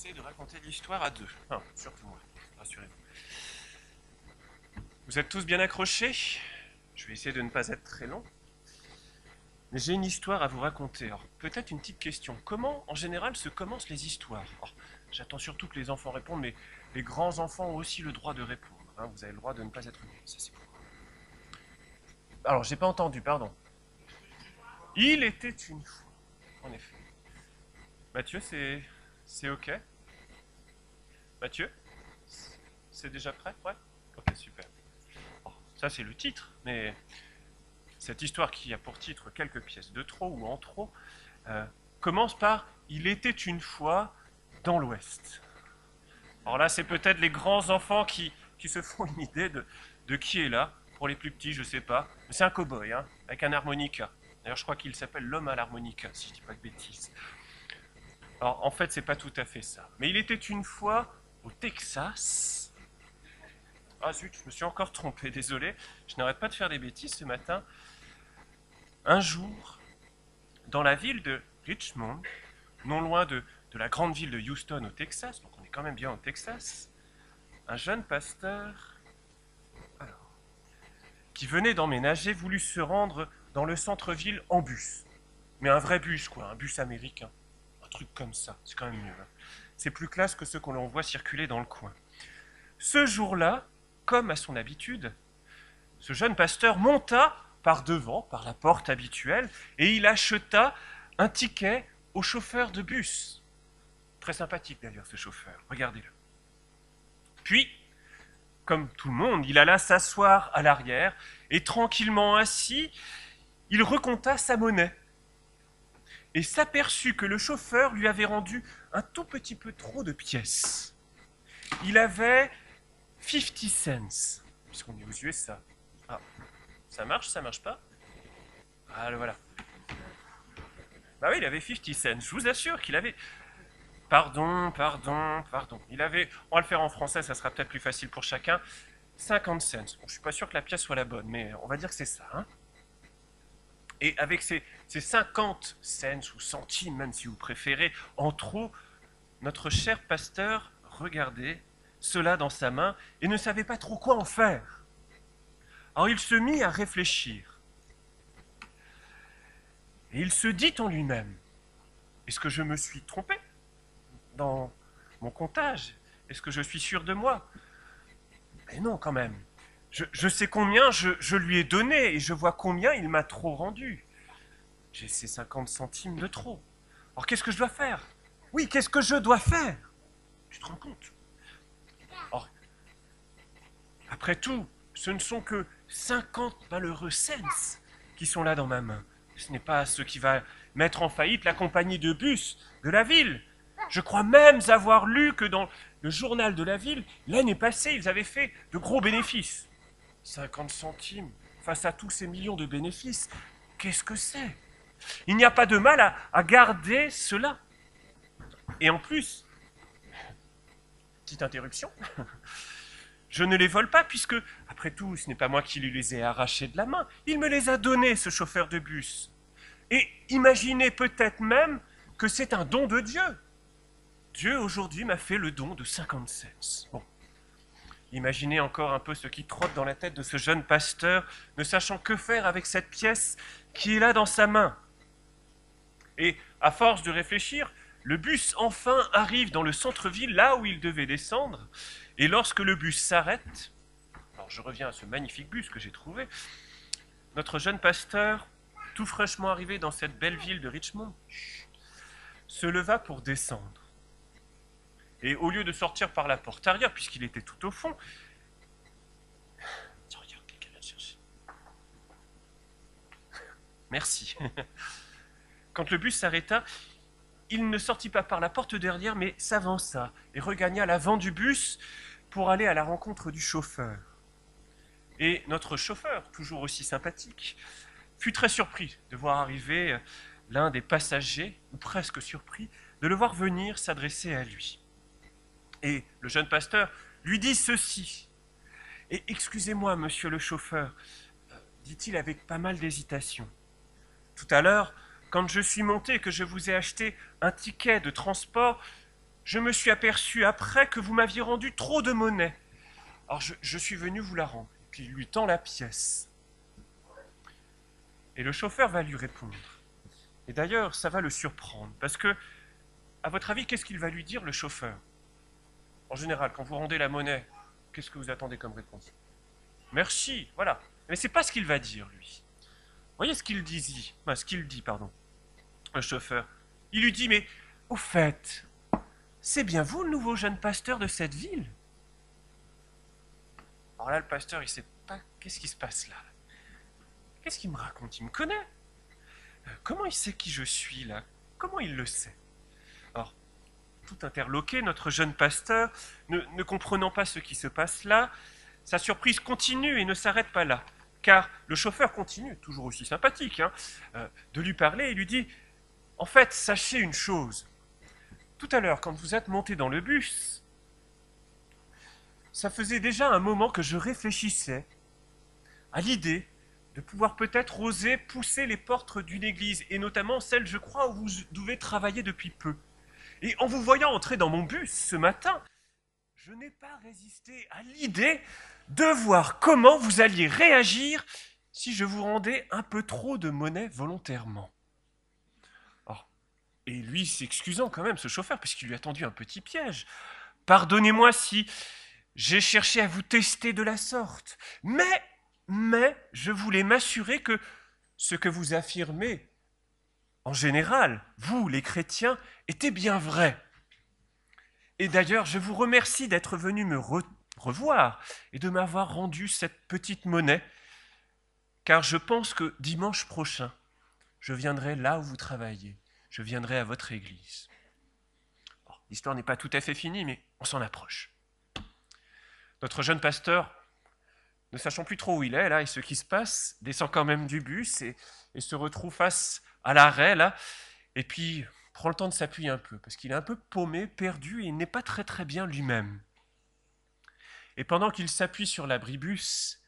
essayer de raconter l'histoire à deux. Enfin, surtout moi, rassurez-vous. Vous êtes tous bien accrochés? Je vais essayer de ne pas être très long. Mais j'ai une histoire à vous raconter. Alors, peut-être une petite question. Comment, en général, se commencent les histoires? Alors, j'attends surtout que les enfants répondent, mais les grands enfants ont aussi le droit de répondre. Hein, vous avez le droit de ne pas être nul. Ça, c'est pour moi. Alors, j'ai pas entendu, pardon. Il était une fois. En effet. Mathieu, c'est OK? Mathieu? C'est déjà prêt? Ouais? Ok, super. Bon, ça, c'est le titre, mais cette histoire qui a pour titre quelques pièces de trop ou en trop commence par Il était une fois dans l'Ouest. Alors là, c'est peut-être les grands enfants qui se font une idée de qui est là. Pour les plus petits, je sais pas. Mais c'est un cow-boy, hein, avec un harmonica. D'ailleurs, je crois qu'il s'appelle l'homme à l'harmonica, si je dis pas de bêtises. Alors, en fait, c'est pas tout à fait ça. Mais il était une fois au Texas. Ah zut, je me suis encore trompé, désolé. Je n'arrête pas de faire des bêtises ce matin. Un jour, dans la ville de Richmond, non loin de la grande ville de Houston au Texas, donc on est quand même bien au Texas, un jeune pasteur qui venait d'emménager voulut se rendre dans le centre-ville en bus. Mais un vrai bus, quoi, un bus américain. Un truc comme ça, c'est quand même mieux. Hein. C'est plus classe que ceux qu'on voit circuler dans le coin. Ce jour-là, comme à son habitude, ce jeune pasteur monta par devant, par la porte habituelle, et il acheta un ticket au chauffeur de bus. Très sympathique d'ailleurs ce chauffeur, regardez-le. Puis, comme tout le monde, il alla s'asseoir à l'arrière, et tranquillement assis, il recompta sa monnaie, et s'aperçut que le chauffeur lui avait rendu un tout petit peu trop de pièces. Il avait 50 cents, puisqu'on est aux USA. Ah, ça marche pas? Ah, le voilà. Bah oui, il avait 50 cents, je vous assure qu'il avait... Pardon. Il avait, on va le faire en français, ça sera peut-être plus facile pour chacun. 50 cents. Bon, je suis pas sûr que la pièce soit la bonne, mais on va dire que c'est ça. Hein. Et avec ces 50 cents ou centimes, même si vous préférez, en trop, notre cher pasteur regardait cela dans sa main et ne savait pas trop quoi en faire. Alors il se mit à réfléchir. Et il se dit en lui-même, est-ce que je me suis trompé dans mon comptage? Est-ce que je suis sûr de moi? Mais non, quand même. Je sais combien je lui ai donné et je vois combien il m'a trop rendu. J'ai ces 50 centimes de trop. Alors qu'est-ce que je dois faire? Oui, qu'est-ce que je dois faire? Tu te rends compte? Or, après tout, ce ne sont que 50 malheureux cents qui sont là dans ma main. Ce n'est pas ce qui va mettre en faillite la compagnie de bus de la ville. Je crois même avoir lu que dans le journal de la ville, l'année passée, ils avaient fait de gros bénéfices. 50 centimes face à tous ces millions de bénéfices, qu'est-ce que c'est? Il n'y a pas de mal à garder cela. Et en plus, petite interruption, je ne les vole pas puisque, après tout, ce n'est pas moi qui lui les ai arrachés de la main. Il me les a donnés, ce chauffeur de bus. Et imaginez peut-être même que c'est un don de Dieu. Dieu, aujourd'hui, m'a fait le don de 50 cents. Bon. Imaginez encore un peu ce qui trotte dans la tête de ce jeune pasteur, ne sachant que faire avec cette pièce qui est là dans sa main. Et à force de réfléchir, le bus enfin arrive dans le centre-ville, là où il devait descendre. Et lorsque le bus s'arrête, alors je reviens à ce magnifique bus que j'ai trouvé, notre jeune pasteur, tout fraîchement arrivé dans cette belle ville de Richmond, se leva pour descendre. Et au lieu de sortir par la porte arrière, puisqu'il était tout au fond, tiens, regarde, quelqu'un vient le chercher. Merci. Quand le bus s'arrêta, il ne sortit pas par la porte derrière, mais s'avança et regagna l'avant du bus pour aller à la rencontre du chauffeur. Et notre chauffeur, toujours aussi sympathique, fut très surpris de voir arriver l'un des passagers, ou presque surpris, de le voir venir s'adresser à lui. Et le jeune pasteur lui dit ceci. Et excusez-moi, monsieur le chauffeur, dit-il avec pas mal d'hésitation. Tout à l'heure, quand je suis monté et que je vous ai acheté un ticket de transport, Je me suis aperçu après que vous m'aviez rendu trop de monnaie. Alors je suis venu vous la rendre. » Puis il lui tend la pièce. Et le chauffeur va lui répondre. Et d'ailleurs, ça va le surprendre. Parce que, à votre avis, qu'est-ce qu'il va lui dire, le chauffeur? En général, quand vous rendez la monnaie, qu'est-ce que vous attendez comme réponse? Merci, voilà. Mais c'est pas ce qu'il va dire, lui. Voyez ce qu'il dit, pardon, le chauffeur. Il lui dit, mais au fait, c'est bien vous le nouveau jeune pasteur de cette ville? Alors là, le pasteur, il sait pas qu'est-ce qui se passe là. Qu'est-ce qu'il me raconte? Il me connaît. Comment il sait qui je suis là? Comment il le sait? Alors, tout interloqué, notre jeune pasteur, ne comprenant pas ce qui se passe là, sa surprise continue et ne s'arrête pas là. Car le chauffeur continue, toujours aussi sympathique, de lui parler et lui dit « En fait, sachez une chose. Tout à l'heure, quand vous êtes monté dans le bus, ça faisait déjà un moment que je réfléchissais à l'idée de pouvoir peut-être oser pousser les portes d'une église, et notamment celle, je crois, où vous devez travailler depuis peu. Et en vous voyant entrer dans mon bus ce matin, je n'ai pas résisté à l'idée de voir comment vous alliez réagir si je vous rendais un peu trop de monnaie volontairement. » Or, et lui s'excusant quand même, ce chauffeur, parce qu'il lui a tendu un petit piège. « Pardonnez-moi si j'ai cherché à vous tester de la sorte, mais je voulais m'assurer que ce que vous affirmez, en général, vous, les chrétiens, était bien vrai. Et d'ailleurs, je vous remercie d'être venu me revoir et de m'avoir rendu cette petite monnaie, car je pense que dimanche prochain, je viendrai là où vous travaillez, je viendrai à votre église. » L'histoire n'est pas tout à fait finie, mais on s'en approche. Notre jeune pasteur, ne sachant plus trop où il est là et ce qui se passe, descend quand même du bus et se retrouve face à l'arrêt là, et puis prend le temps de s'appuyer un peu, parce qu'il est un peu paumé, perdu, et il n'est pas très très bien lui-même. Et pendant qu'il s'appuie sur l'abribus,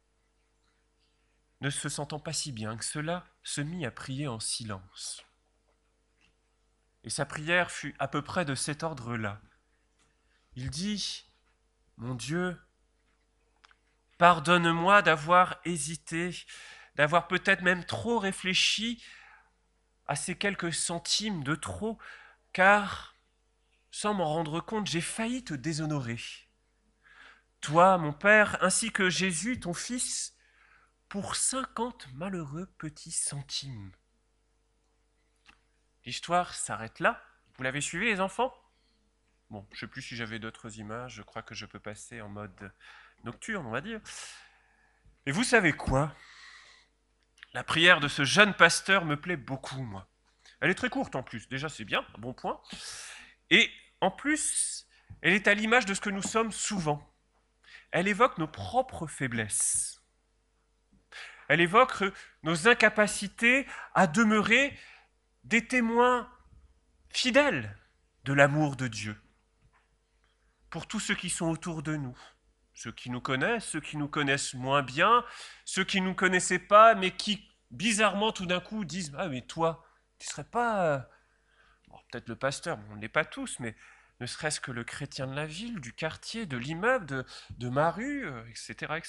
ne se sentant pas si bien que cela, se mit à prier en silence. Et sa prière fut à peu près de cet ordre-là. Il dit « Mon Dieu, pardonne-moi d'avoir hésité, d'avoir peut-être même trop réfléchi à ces quelques centimes de trop, car, sans m'en rendre compte, j'ai failli te déshonorer. Toi, mon Père, ainsi que Jésus, ton Fils, pour 50 malheureux petits centimes. » L'histoire s'arrête là. Vous l'avez suivi, les enfants? Bon, je ne sais plus si j'avais d'autres images, je crois que je peux passer en mode nocturne, on va dire. Et vous savez quoi? La prière de ce jeune pasteur me plaît beaucoup, moi. Elle est très courte en plus, déjà c'est bien, un bon point. Et en plus, elle est à l'image de ce que nous sommes souvent. Elle évoque nos propres faiblesses. Elle évoque nos incapacités à demeurer des témoins fidèles de l'amour de Dieu pour tous ceux qui sont autour de nous. Ceux qui nous connaissent, ceux qui nous connaissent moins bien, ceux qui ne nous connaissaient pas, mais qui, bizarrement, tout d'un coup, disent « Ah, mais toi, tu ne serais pas... Bon, peut-être le pasteur, on ne l'est pas tous, mais ne serait-ce que le chrétien de la ville, du quartier, de l'immeuble, de ma rue, etc., etc. »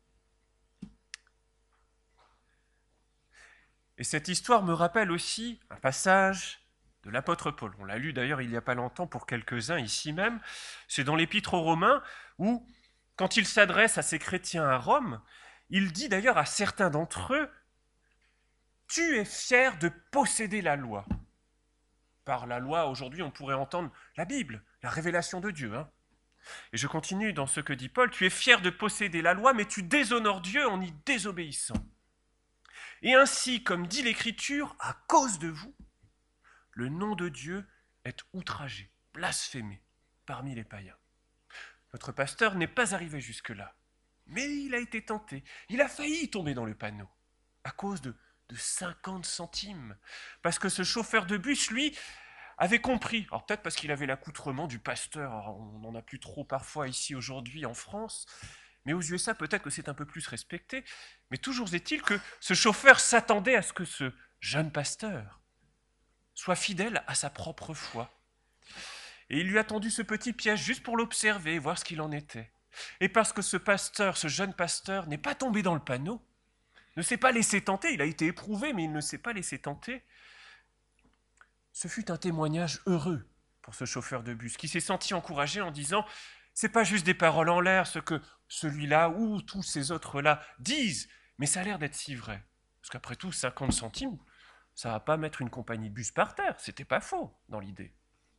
Et cette histoire me rappelle aussi un passage de l'apôtre Paul. On l'a lu d'ailleurs il n'y a pas longtemps pour quelques-uns ici même. C'est dans l'Épître aux Romains où, quand il s'adresse à ces chrétiens à Rome, il dit d'ailleurs à certains d'entre eux « Tu es fier de posséder la loi ». Par la loi, aujourd'hui, on pourrait entendre la Bible, la révélation de Dieu. Et je continue dans ce que dit Paul « Tu es fier de posséder la loi, mais tu déshonores Dieu en y désobéissant. Et ainsi, comme dit l'Écriture, à cause de vous, le nom de Dieu est outragé, blasphémé parmi les païens. » Notre pasteur n'est pas arrivé jusque-là, mais il a été tenté. Il a failli tomber dans le panneau à cause de 50 centimes. Parce que ce chauffeur de bus, lui, avait compris. Alors peut-être parce qu'il avait l'accoutrement du pasteur. Alors, on n'en a plus trop parfois ici aujourd'hui en France. Mais aux USA, peut-être que c'est un peu plus respecté. Mais toujours est-il que ce chauffeur s'attendait à ce que ce jeune pasteur soit fidèle à sa propre foi. Et il lui a tendu ce petit piège juste pour l'observer, voir ce qu'il en était. Et parce que ce pasteur, ce jeune pasteur, n'est pas tombé dans le panneau, ne s'est pas laissé tenter, il a été éprouvé, mais il ne s'est pas laissé tenter, ce fut un témoignage heureux pour ce chauffeur de bus, qui s'est senti encouragé en disant « c'est pas juste des paroles en l'air, ce que celui-là ou tous ces autres-là disent, mais ça a l'air d'être si vrai. » Parce qu'après tout, 50 centimes, ça va pas mettre une compagnie de bus par terre, c'était pas faux dans l'idée.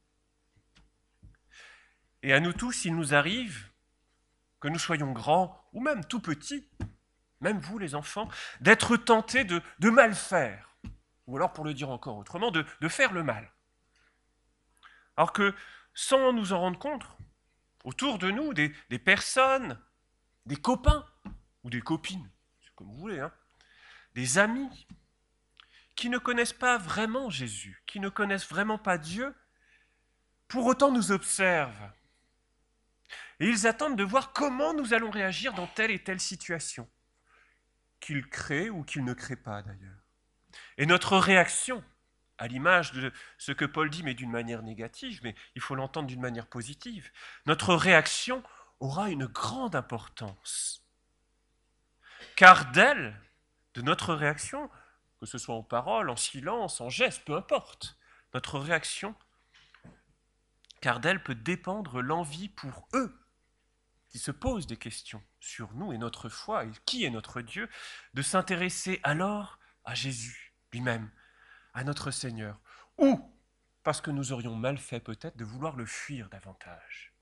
Et à nous tous, il nous arrive, que nous soyons grands ou même tout petits, même vous les enfants, d'être tentés de mal faire, ou alors pour le dire encore autrement, de faire le mal. Alors que sans nous en rendre compte, autour de nous, des personnes, des copains ou des copines, c'est comme vous voulez, hein, des amis, qui ne connaissent pas vraiment Jésus, qui ne connaissent vraiment pas Dieu, pour autant nous observent. Et ils attendent de voir comment nous allons réagir dans telle et telle situation, qu'ils créent ou qu'ils ne créent pas d'ailleurs. Et notre réaction, à l'image de ce que Paul dit, mais d'une manière négative, mais il faut l'entendre d'une manière positive, notre réaction aura une grande importance. Car d'elle, de notre réaction, que ce soit en parole, en silence, en geste, peu importe, notre réaction, car d'elle peut dépendre l'envie pour eux, qui se posent des questions sur nous et notre foi, et qui est notre Dieu, de s'intéresser alors à Jésus lui-même, à notre Seigneur, ou, parce que nous aurions mal fait peut-être, de vouloir le fuir davantage.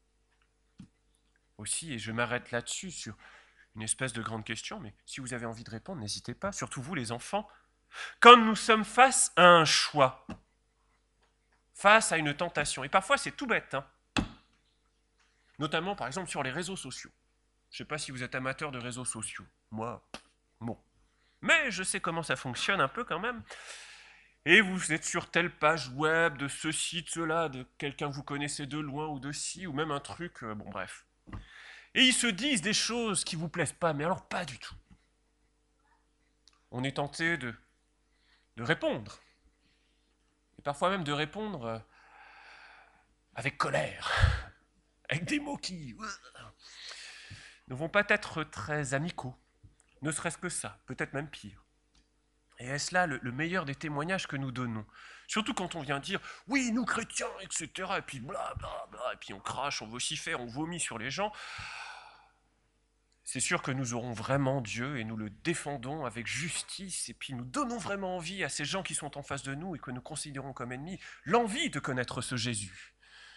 Aussi, et je m'arrête là-dessus sur une espèce de grande question, mais si vous avez envie de répondre, n'hésitez pas, surtout vous les enfants, quand nous sommes face à un choix, face à une tentation, et parfois c'est tout bête, hein, notamment par exemple sur les réseaux sociaux. Je ne sais pas si vous êtes amateur de réseaux sociaux, moi, bon. Mais je sais comment ça fonctionne un peu quand même. Et vous êtes sur telle page web, de ceci, de cela, de quelqu'un que vous connaissez de loin ou de ci, ou même un truc, bon bref. Et ils se disent des choses qui vous plaisent pas, mais alors pas du tout. On est tenté de répondre. Et parfois même de répondre avec colère, avec des mots qui ne vont pas être très amicaux. Ne serait-ce que ça, peut-être même pire. Et est-ce là le meilleur des témoignages que nous donnons? Surtout quand on vient dire « oui, nous chrétiens, etc. » et puis blablabla, et puis on crache, on vocifère, on vomit sur les gens. C'est sûr que nous aurons vraiment Dieu et nous le défendons avec justice et puis nous donnons vraiment envie à ces gens qui sont en face de nous et que nous considérons comme ennemis, l'envie de connaître ce Jésus.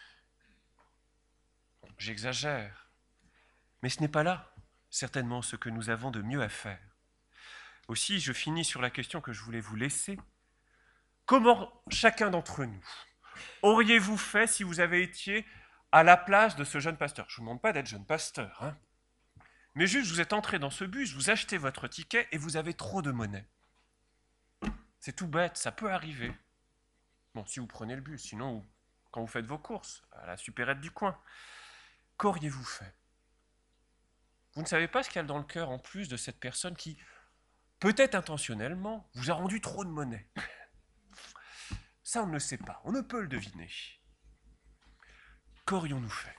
J'exagère, mais ce n'est pas là, certainement, ce que nous avons de mieux à faire. Aussi, je finis sur la question que je voulais vous laisser. Comment chacun d'entre nous auriez-vous fait si vous avez été à la place de ce jeune pasteur? Je ne vous demande pas d'être jeune pasteur, hein. Mais juste, vous êtes entré dans ce bus, vous achetez votre ticket et vous avez trop de monnaie. C'est tout bête, ça peut arriver. Bon, si vous prenez le bus, sinon, quand vous faites vos courses, à la supérette du coin, qu'auriez-vous fait? Vous ne savez pas ce qu'il y a dans le cœur en plus de cette personne qui, peut-être intentionnellement, vous a rendu trop de monnaie. Ça, on ne le sait pas, on ne peut le deviner. Qu'aurions-nous fait?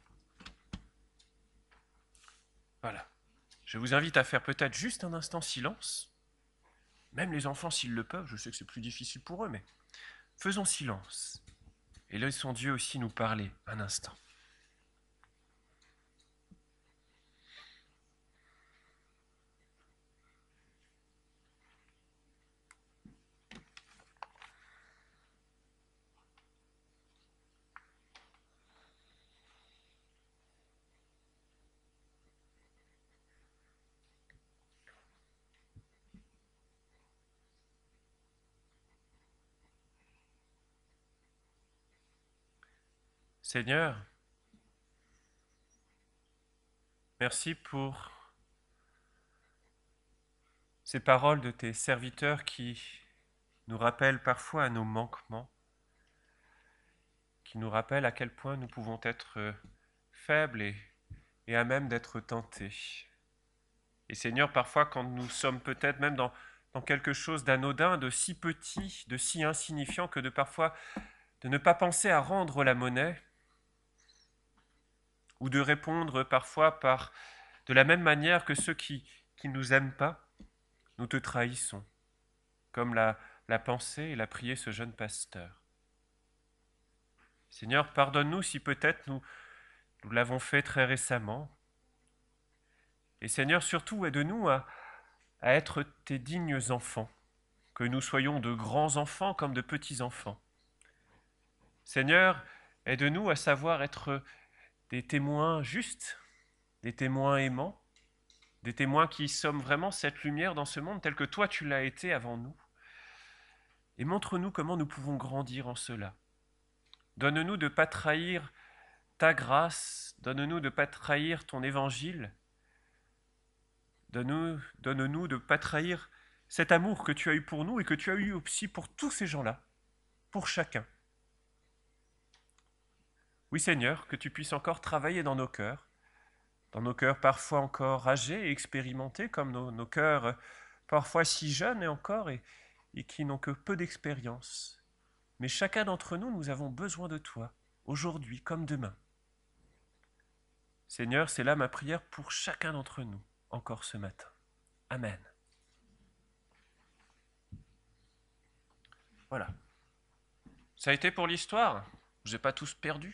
Voilà. Je vous invite à faire peut-être juste un instant silence. Même les enfants, s'ils le peuvent, je sais que c'est plus difficile pour eux, mais faisons silence. Et laissons Dieu aussi nous parler un instant. Seigneur, merci pour ces paroles de tes serviteurs qui nous rappellent parfois à nos manquements, qui nous rappellent à quel point nous pouvons être faibles et à même d'être tentés. Et Seigneur, parfois quand nous sommes peut-être même dans quelque chose d'anodin, de si petit, de si insignifiant, que de parfois de ne pas penser à rendre la monnaie ou de répondre parfois de la même manière que ceux qui ne nous aiment pas, nous te trahissons, comme l'a pensé et l'a prié ce jeune pasteur. Seigneur, pardonne-nous si peut-être nous l'avons fait très récemment. Et Seigneur, surtout aide-nous à être tes dignes enfants, que nous soyons de grands enfants comme de petits enfants. Seigneur, aide-nous à savoir être des témoins justes, des témoins aimants, des témoins qui sommes vraiment cette lumière dans ce monde tel que toi tu l'as été avant nous. Et montre-nous comment nous pouvons grandir en cela. Donne-nous de ne pas trahir ta grâce, donne-nous de ne pas trahir ton évangile, donne-nous de ne pas trahir cet amour que tu as eu pour nous et que tu as eu aussi pour tous ces gens-là, pour chacun. Oui Seigneur, que tu puisses encore travailler dans nos cœurs parfois encore âgés et expérimentés, comme nos cœurs parfois si jeunes et qui n'ont que peu d'expérience. Mais chacun d'entre nous, nous avons besoin de toi, aujourd'hui comme demain. Seigneur, c'est là ma prière pour chacun d'entre nous, encore ce matin. Amen. Voilà. Ça a été pour l'histoire. Je n'ai pas tous perdu.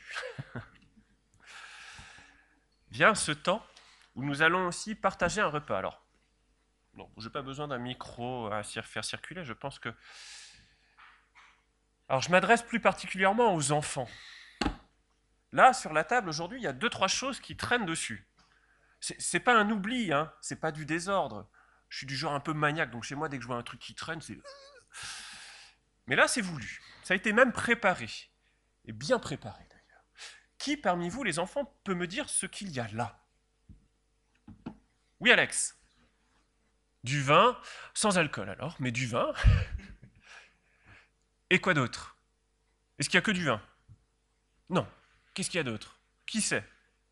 Vient ce temps où nous allons aussi partager un repas. Alors, non, je n'ai pas besoin d'un micro à faire circuler, je pense que... Alors, je m'adresse plus particulièrement aux enfants. Là, sur la table, aujourd'hui, il y a 2-3 choses qui traînent dessus. C'est pas un oubli, hein, c'est pas du désordre. Je suis du genre un peu maniaque, donc chez moi, dès que je vois un truc qui traîne, c'est... Mais là, c'est voulu. Ça a été même préparé. Et bien préparé, d'ailleurs. Qui, parmi vous, les enfants, peut me dire ce qu'il y a là? Oui, Alex. Du vin, sans alcool alors, mais du vin. Et quoi d'autre? Est-ce qu'il n'y a que du vin? Non. Qu'est-ce qu'il y a d'autre? Qui sait?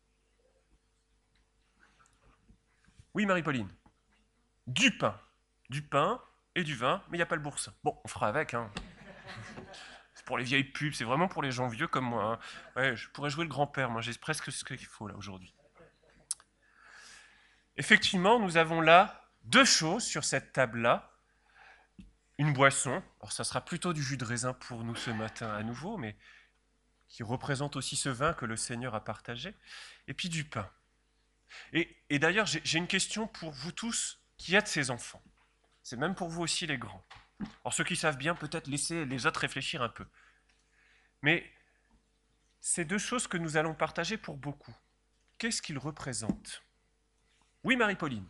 Oui, Marie-Pauline. Du pain. Du pain et du vin, mais il n'y a pas le boursin. Bon, on fera avec, hein. C'est pour les vieilles pubs, c'est vraiment pour les gens vieux comme moi, hein. Ouais, je pourrais jouer le grand-père, moi j'ai presque ce qu'il faut là aujourd'hui. Effectivement, nous avons là 2 choses sur cette table-là. Une boisson, alors ça sera plutôt du jus de raisin pour nous ce matin à nouveau, mais qui représente aussi ce vin que le Seigneur a partagé, et puis du pain. Et d'ailleurs, j'ai une question pour vous tous qui êtes ces enfants. C'est même pour vous aussi les grands. Alors ceux qui savent bien, peut-être laisser les autres réfléchir un peu. Mais ces 2 choses que nous allons partager pour beaucoup, qu'est-ce qu'ils représentent? Oui, Marie-Pauline.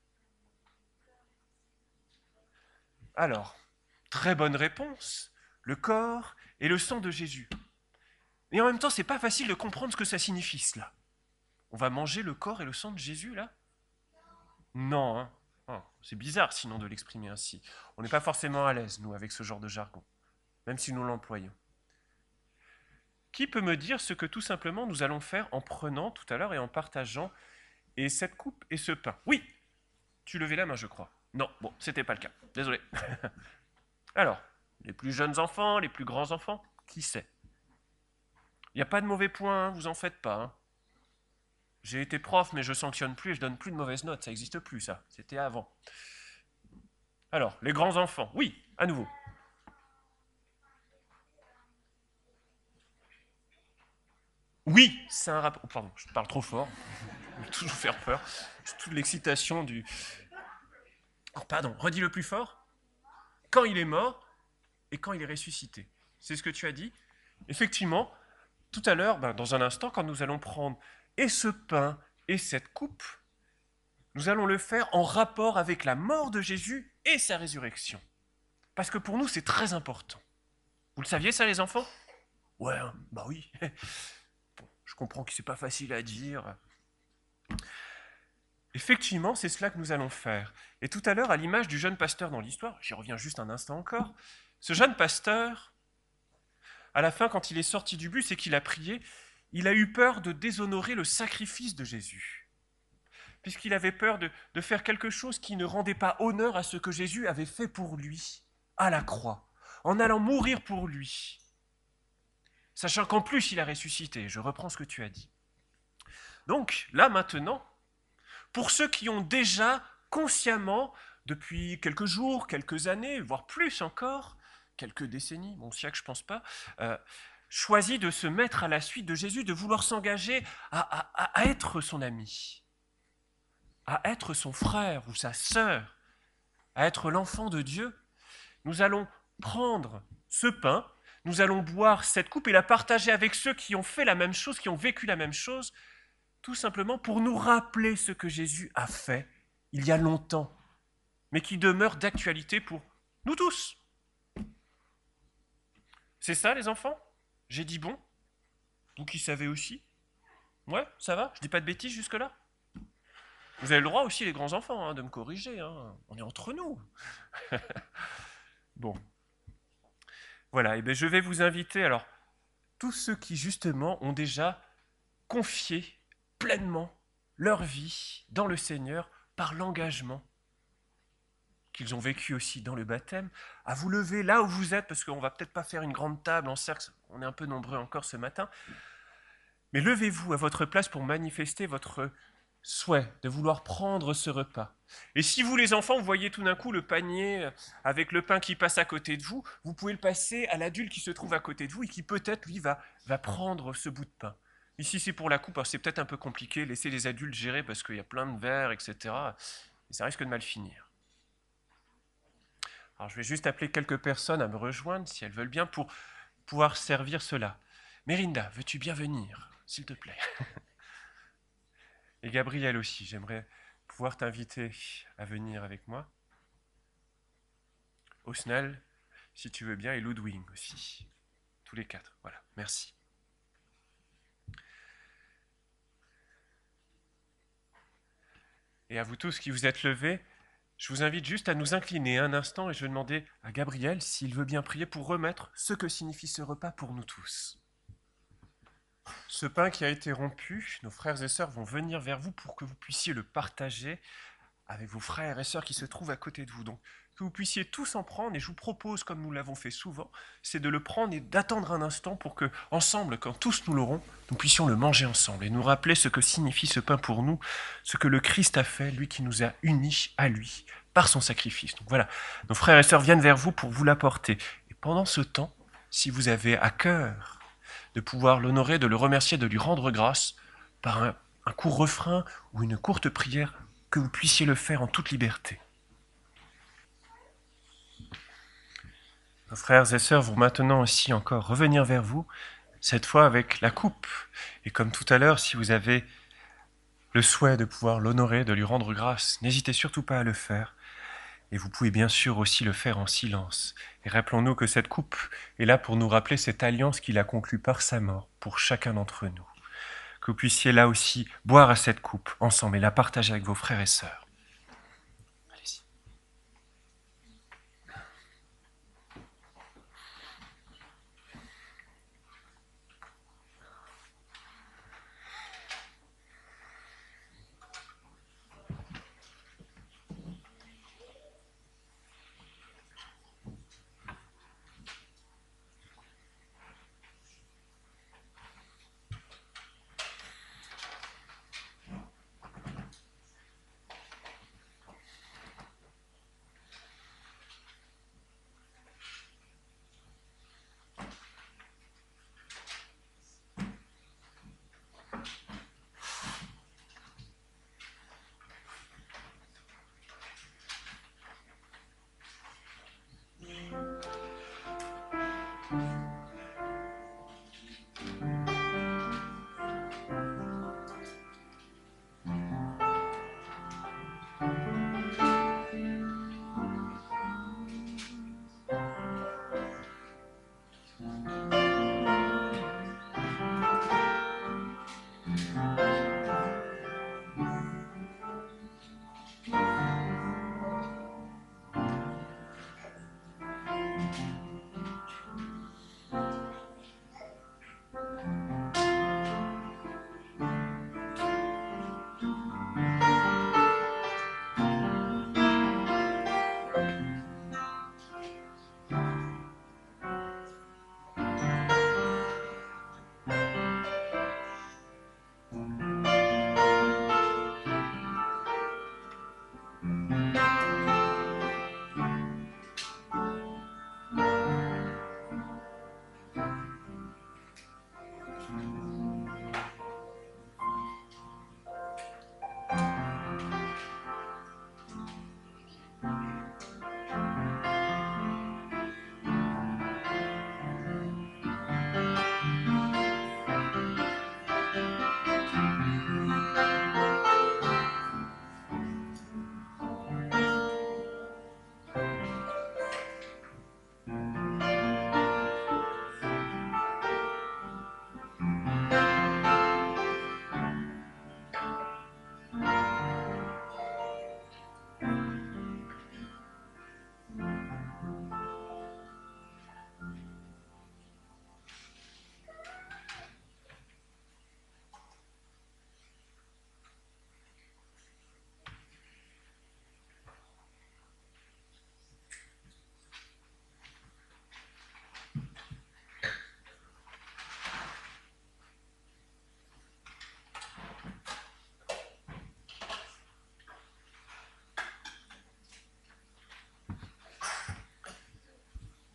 Alors, très bonne réponse, le corps et le sang de Jésus. Et en même temps, c'est pas facile de comprendre ce que ça signifie cela. On va manger le corps et le sang de Jésus là? Non, hein. Oh, c'est bizarre sinon de l'exprimer ainsi. On n'est pas forcément à l'aise, nous, avec ce genre de jargon, même si nous l'employons. Qui peut me dire ce que tout simplement nous allons faire en prenant tout à l'heure et en partageant et cette coupe et ce pain? Oui, tu levais la main, je crois. Non, bon, c'était pas le cas. Désolé. Alors, les plus jeunes enfants, les plus grands enfants, qui sait? Il n'y a pas de mauvais points, hein, vous en faites pas. Hein. J'ai été prof, mais je sanctionne plus et je donne plus de mauvaises notes. Ça n'existe plus, ça. C'était avant. Alors, les grands enfants. Oui, à nouveau. Oui, c'est un rapport. Oh, pardon, je parle trop fort. Je vais toujours faire peur. C'est toute l'excitation du. Oh, pardon, redis le plus fort. Quand il est mort et quand il est ressuscité. C'est ce que tu as dit. Effectivement, tout à l'heure, dans un instant, quand nous allons prendre et ce pain et cette coupe, nous allons le faire en rapport avec la mort de Jésus et sa résurrection. Parce que pour nous, c'est très important. Vous le saviez ça, les enfants? Ouais, bah oui. Bon, je comprends que c'est pas facile à dire. Effectivement, c'est cela que nous allons faire. Et tout à l'heure, à l'image du jeune pasteur dans l'histoire, j'y reviens juste un instant encore, ce jeune pasteur, à la fin, quand il est sorti du bus et qu'il a prié, il a eu peur de déshonorer le sacrifice de Jésus, puisqu'il avait peur de faire quelque chose qui ne rendait pas honneur à ce que Jésus avait fait pour lui, à la croix, en allant mourir pour lui. sachant qu'en plus il a ressuscité. Je reprends ce que tu as dit. Donc là maintenant, pour ceux qui ont déjà consciemment, depuis quelques jours, quelques années, voire plus encore, quelques décennies, bon siècle je pense pas, choisi de se mettre à la suite de Jésus, de vouloir s'engager à être son ami, à être son frère ou sa sœur, à être l'enfant de Dieu, nous allons prendre ce pain, nous allons boire cette coupe et la partager avec ceux qui ont fait la même chose, qui ont vécu la même chose, tout simplement pour nous rappeler ce que Jésus a fait il y a longtemps, mais qui demeure d'actualité pour nous tous. C'est ça les enfants? J'ai dit bon? Vous qui savez aussi? Ouais, ça va? Je dis pas de bêtises jusque-là? Vous avez le droit aussi les grands enfants hein, de me corriger, hein. On est entre nous. Bon, voilà, et bien je vais vous inviter, alors, tous ceux qui justement ont déjà confié pleinement leur vie dans le Seigneur par l'engagement qu'ils ont vécu aussi dans le baptême, à vous lever là où vous êtes, parce qu'on va peut-être pas faire une grande table en cercle, on est un peu nombreux encore ce matin, mais levez-vous à votre place pour manifester votre souhait de vouloir prendre ce repas. Et si vous les enfants, vous voyez tout d'un coup le panier avec le pain qui passe à côté de vous, vous pouvez le passer à l'adulte qui se trouve à côté de vous et qui peut-être lui va prendre ce bout de pain. Ici c'est pour la coupe, alors c'est peut-être un peu compliqué, laissez les adultes gérer parce qu'il y a plein de verres, etc. Et ça risque de mal finir. Alors je vais juste appeler quelques personnes à me rejoindre, si elles veulent bien, pour pouvoir servir cela. Merinda, veux-tu bien venir, s'il te plaît? Et Gabriel aussi, j'aimerais pouvoir t'inviter à venir avec moi. Osnel, si tu veux bien, et Ludwig aussi. Tous les quatre, voilà, merci. Et à vous tous qui vous êtes levés, je vous invite juste à nous incliner un instant et je vais demander à Gabriel s'il veut bien prier pour remettre ce que signifie ce repas pour nous tous. Ce pain qui a été rompu, nos frères et sœurs vont venir vers vous pour que vous puissiez le partager avec vos frères et sœurs qui se trouvent à côté de vous. Donc, que vous puissiez tous en prendre, et je vous propose, comme nous l'avons fait souvent, c'est de le prendre et d'attendre un instant pour que, ensemble, quand tous nous l'aurons, nous puissions le manger ensemble et nous rappeler ce que signifie ce pain pour nous, ce que le Christ a fait, lui qui nous a unis à lui par son sacrifice. Donc voilà, nos frères et sœurs viennent vers vous pour vous l'apporter. Et pendant ce temps, si vous avez à cœur de pouvoir l'honorer, de le remercier, de lui rendre grâce par un court refrain ou une courte prière, que vous puissiez le faire en toute liberté. Nos frères et sœurs vont maintenant aussi encore revenir vers vous, cette fois avec la coupe. Et comme tout à l'heure, si vous avez le souhait de pouvoir l'honorer, de lui rendre grâce, n'hésitez surtout pas à le faire. Et vous pouvez bien sûr aussi le faire en silence. Et rappelons-nous que cette coupe est là pour nous rappeler cette alliance qu'il a conclue par sa mort pour chacun d'entre nous. Que vous puissiez là aussi boire à cette coupe ensemble et la partager avec vos frères et sœurs. Allez-y.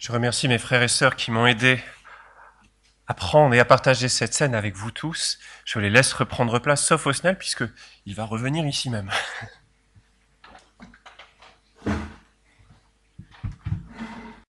Je remercie mes frères et sœurs qui m'ont aidé à prendre et à partager cette scène avec vous tous. Je les laisse reprendre place, sauf Osnel, puisque il va revenir ici même.